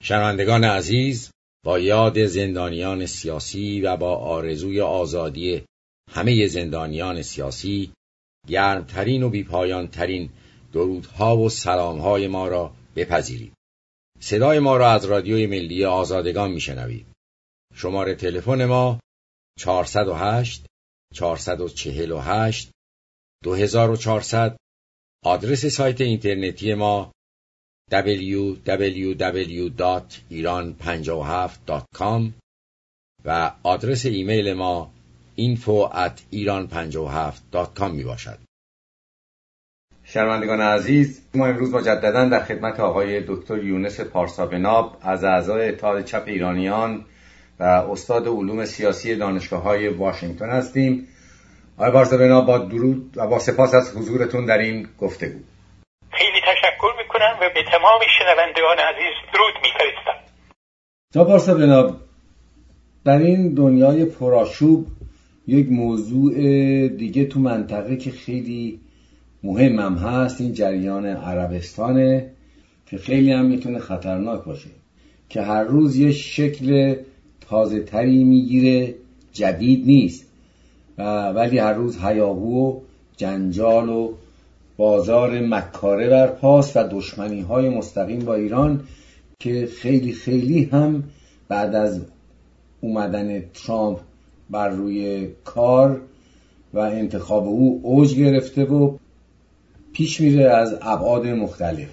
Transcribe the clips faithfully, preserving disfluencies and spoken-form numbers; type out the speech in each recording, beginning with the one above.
شنوندگان عزیز، با یاد زندانیان سیاسی و با آرزوی آزادی همه زندانیان سیاسی، گرمترین و بیپایانترین درودها و سلامهای ما را بپذیرید. صدای ما را از رادیوی ملی آزادگان میشنوید. شماره تلفن ما چهارصد و هشت چهارصد و چهل و هشت دو هزار و چهارصد. آدرس سایت اینترنتی ما دبلیو دبلیو دبلیو دات ایران پنجاه و هفت دات کام و آدرس ایمیل ما اینفو ات ایران پنجاه و هفت دات کام می باشد. شنوندگان عزیز، ما امروز مجدداً در خدمت آقای دکتر یونس پارسابناب از اعضای اتحاد چپ ایرانیان و استاد علوم سیاسی دانشگاه‌های واشنگتن هستیم. آقای پارسابناب، با درود و با سپاس از حضورتون در این گفتگو. خیلی تشکر میکنم و به تمام شنوندگان عزیز درود میفرستم. آقای پارسابناب، در این دنیای پرآشوب یک موضوع دیگه تو منطقه که خیلی مهم هم هست، این جریان عربستانه که خیلی هم میتونه خطرناک باشه، که هر روز یه شکل تازه تری میگیره، جدید نیست و ولی هر روز هیاهو و جنجال و بازار مکاره برپاست و دشمنی های مستقیم با ایران که خیلی خیلی هم بعد از اومدن ترامپ بر روی کار و انتخاب او اوج گرفته و پیش میره از ابعاد مختلف.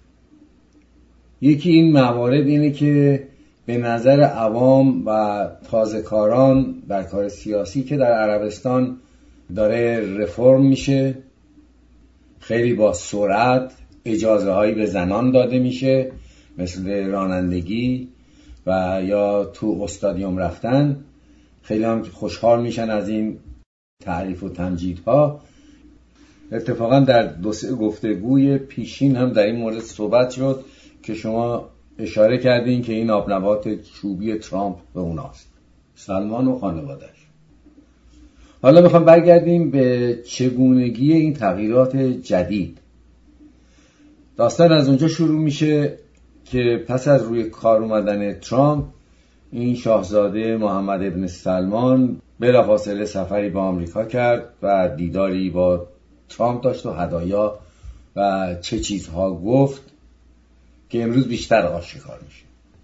یکی این موارد اینه که به نظر عوام و تازه‌کاران در کار سیاسی که در عربستان داره رفرم میشه، خیلی با سرعت اجازه هایی به زنان داده میشه، مثل رانندگی و یا تو استادیوم رفتن. خیلی هم خوشحال میشن از این تعریف و تمجیدها. اتفاقا در دو سه گفتگوی پیشین هم در این مورد صحبت شد که شما اشاره کردین که این آبنبات چوبی ترامپ به اوناست، سلمان و خانواده‌اش. حالا میخوام برگردیم به چگونگی این تغییرات جدید. داستان از اونجا شروع میشه که پس از روی کار اومدن ترامپ، این شاهزاده محمد ابن سلمان بلافاصله سفری به آمریکا کرد و دیداری با ترامپ داشت و هدایا و چه چیزها گفت که امروز بیشتر آشکار میشه.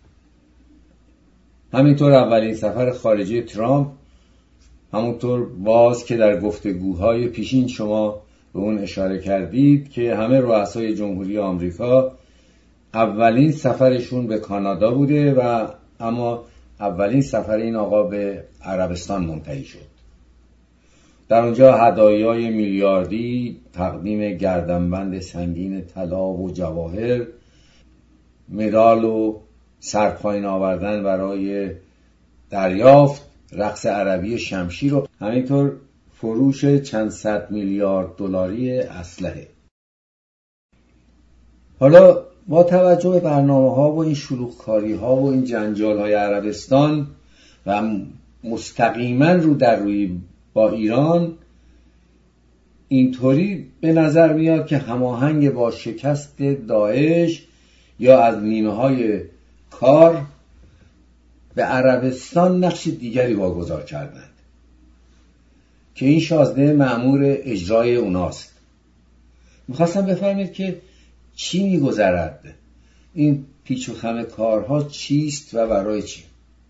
همینطور اولین سفر خارجی ترامپ، همونطور باز که در گفتگوهای پیشین شما به اون اشاره کردید که همه رؤسای جمهوری آمریکا اولین سفرشون به کانادا بوده و اما اولین سفر این آقا به عربستان منتهی شد. در اونجا هدایای میلیاردی، تقدیم گردنبند سنگین طلا و جواهر، مدال و سرپایین آوردن برای دریافت، رقص عربی شمشیر و همینطور فروش چند صد میلیارد دلاری اسلحه. حالا با توجه به برنامه‌ها و این شلوغ‌کاری‌ها و این جنجال‌های عربستان و مستقیما رو در روی با ایران، اینطوری به نظر میاد که هماهنگ با شکست داعش یا از نیمه‌های کار به عربستان نقش دیگری واگذار کردند که این شازده مأمور اجرای اوناست. میخواستم بفهمید که چی میگذرد، این پیچ و خم کارها چیست و برای چی؟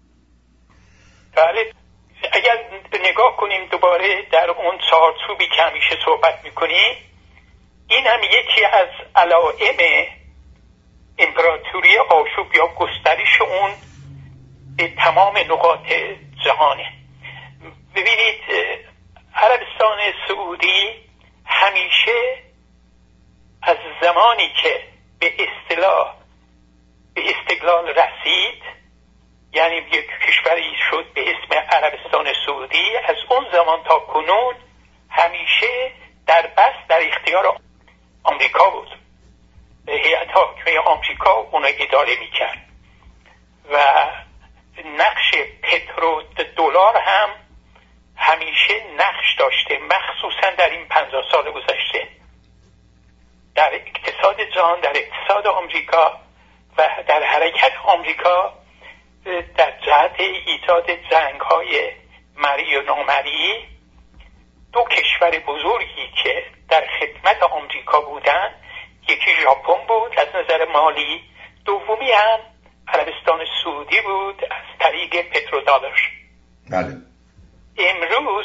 بله، اگر نگاه کنیم دوباره در اون چارچوبی که همیشه صحبت میکنیم، این هم یکی از علائم امپراتوری آشوب یا گسترش اون به تمام نقاط جهانه. ببینید، عربستان سعودی همیشه از زمانی که به اصطلاح به استقلال رسید، یعنی یک کشوری شد به اسم عربستان سعودی، از اون زمان تا کنون همیشه در بست در اختیار آمریکا بود. هیئت حاکمه آمریکا اون اداره میکرد و نقش پترو دلار هم همیشه نقش داشته، مخصوصا در این پنجاه سال گذشته در اقتصاد جهان، در اقتصاد آمریکا و در حرکت آمریکا در جهت ایجاد جنگ‌های مری و نامری دو کشور بزرگی که در خدمت آمریکا بودند، یکی ژاپن بود از نظر مالی، دومی هم عربستان سعودی بود از طریق پترودلار. بله. امروز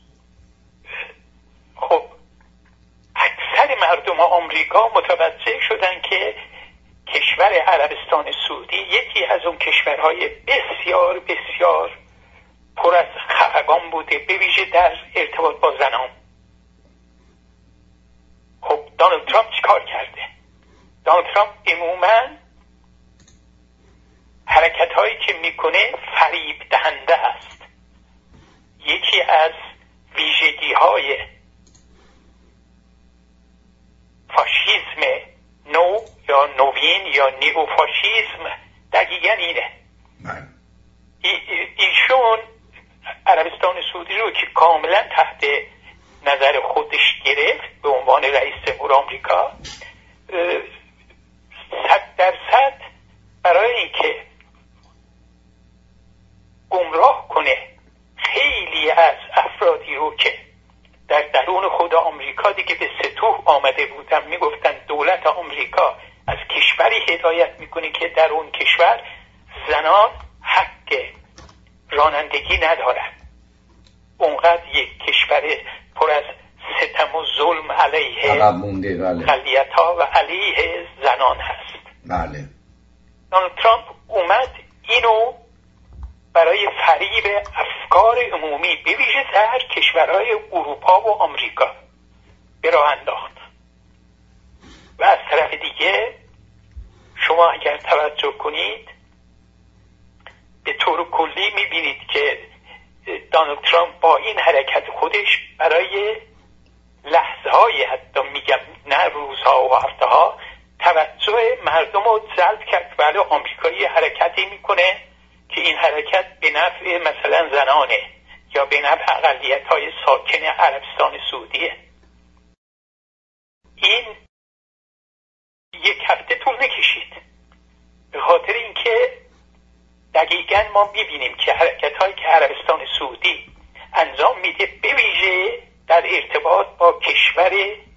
خب اکثر مردم آمریکا متوجه شدن که کشور عربستان سعودی یکی از اون کشورهای بسیار بسیار پر از خفقان بوده، به ویژه در ارتباط با زنان. خب دونالد ترامپ چیکار کرده؟ دونالد ترامپ عموماً حرکت هایی که میکنه فریب دهنده است. یکی از ویژگی های فاشیسم نو یا نوین یا نیو فاشیسم دقیقا اینه. ایشون عربستان سعودی رو که کاملا تحت نظر خودش گرفت به عنوان رئیس جمهور آمریکا، صد درصد برای اینکه گمراه کنه خیلی از افرادی رو که در درون خود آمریکا دیگه به سطوح آمده بودن، میگفتن دولت آمریکا از کشوری هدایت میکنه که در اون کشور زنان حق رانندگی ندارن. اونقدر یک کشور پر از ستم و ظلم علیه اقلیت ها و علیه زنان هست. بله. دونالد ترامپ اومد اینو برای فریب افکار عمومی به ویژه در کشورهای اروپا و آمریکا به راه انداخت. و از طرف دیگه شما اگر توجه کنید به طور کلی میبینید که دونالد ترامپ با این حرکت خودش برای لحظه های، حتی میگم نه روزها و هفته ها، توجه مردم رو جلب کرد. ولی آمریکایی حرکتی میکنه که این حرکت به نفع مثلا زنانه یا به نفع اقلیت های ساکن عربستان سعودیه. این یک هفته طول نکشید، به خاطر اینکه دقیقاً ما میبینیم که حرکت هایی که عربستان سعودی انجام میده به ویژه در ارتباط با کشور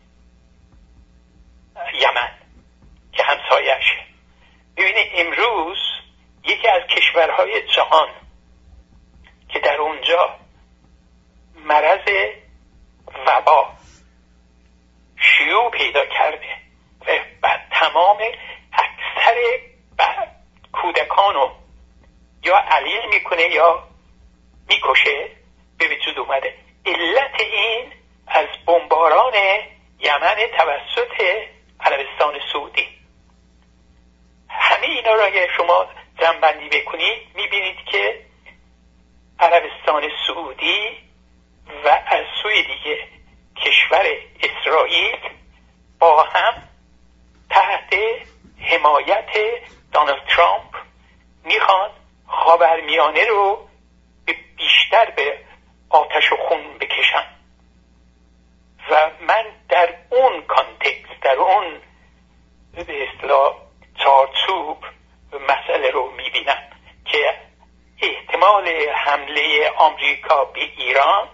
یمن که همسایشه. ببینید امروز یکی از کشورهای جهان که در اونجا مرض وبا شیوع پیدا کرده و بعد تمام اکثر کودکانو یا علیل میکنه یا میکشه به وجود اومده. علت این از بمباران یمن توسط عربستان سعودی. همه اینا را اگر شما جمع‌بندی بکنید میبینید که عربستان سعودی و از سوی دیگه کشور اسرائیل با هم تحت حمایت دونالد ترامپ میخوان خاورمیانه رو بیشتر به آتش و خون بکشن. و من در اون کانتکست، در اون به اصطلاح چارچوب مسئله رو میبینم که احتمال حمله آمریکا به ایران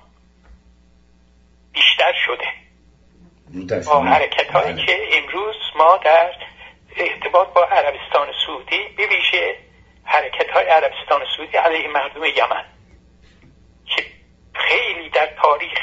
بیشتر شده با حرکت هایی که امروز ما در ارتباط با عربستان سعودی، به ویژه حرکت های عربستان سعودی علیه مردم یمن که خیلی در تاریخ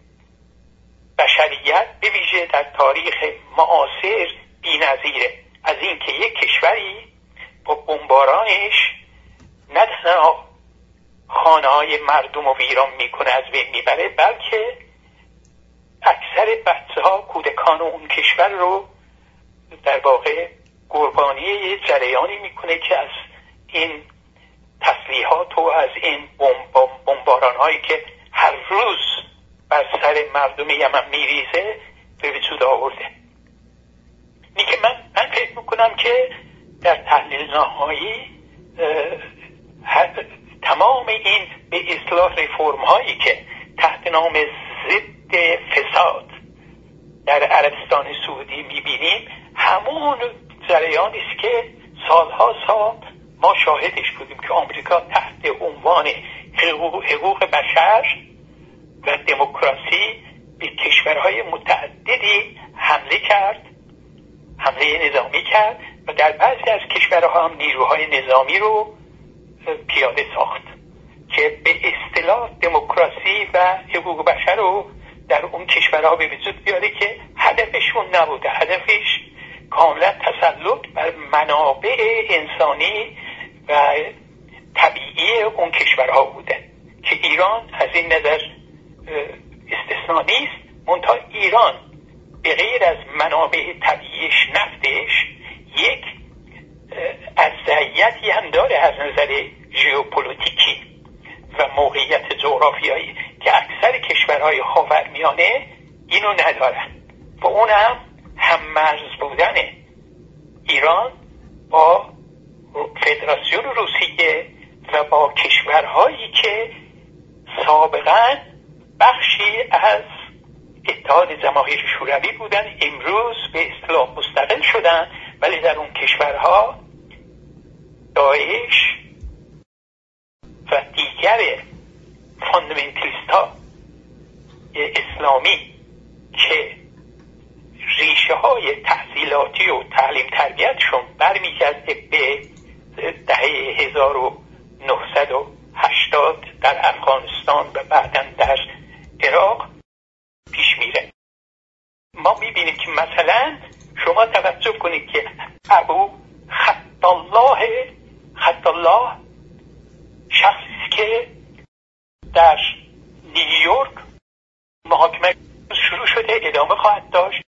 بشریت، به ویژه در تاریخ معاصر بی‌نظیره. از این که یک کشوری با بمبارانش نه تنها خانه های مردم رو ویران میکنه، از بین میبره، بلکه اکثر بچه ها کودکان اون کشور رو در واقع قربانی یه جریانی میکنه که از این تسلیحات و از این بمباران هایی که هر روز بر سر مردم یمن میریزه به وجود آورده. این که من, من فکر میکنم که در تحلیل نهایی تمام این به اصطلاح ریفورم هایی که تحت نام ضد فساد در عربستان سعودی میبینیم همون جریانی است که سالها سال ما شاهدش بودیم که آمریکا تحت عنوان حقوق, حقوق بشر و دموکراسی به کشورهای متعددی حمله کرد، حمله نظامی کرد و در بعضی از کشورها هم نیروهای نظامی رو پیاده ساخت که به اصطلاح دموکراسی و حقوق بشر رو در اون کشورها به وجود بیاره که هدفشون نبوده، هدفش کاملا تسلط بر منابع انسانی و طبیعی اون کشورها بوده که ایران از این نظر استثناء نیست. منتها ایران به غیر از منابع طبیعیش، نفتش، یک ارجحیتی هم داره از نظر ژئوپلیتیکی و موقعیت جغرافیایی که اکثر کشورهای خاورمیانه اینو ندارن و اون هم هم‌مرز بودن ایران با فدراسیون روسیه و با کشورهایی که سابقاً بخشی از اتحاد جماهیر شوروی بودن، امروز به اصطلاح مستقل شدن، ولی در اون کشورها داعش و دیگر فاندامنتالیست ها اسلامی که ریشه های تحصیلاتی و تعلیم تربیتشون برمیگرده به دهه هزار و نهصد و هشتاد در افغانستان و بعداً در عراق پیش میره. ما میبینیم که مثلا شما توجه کنید که ابو خطالله خطالله شخصی که در نیویورک محاکمه شروع شده، ادامه خواهد داشت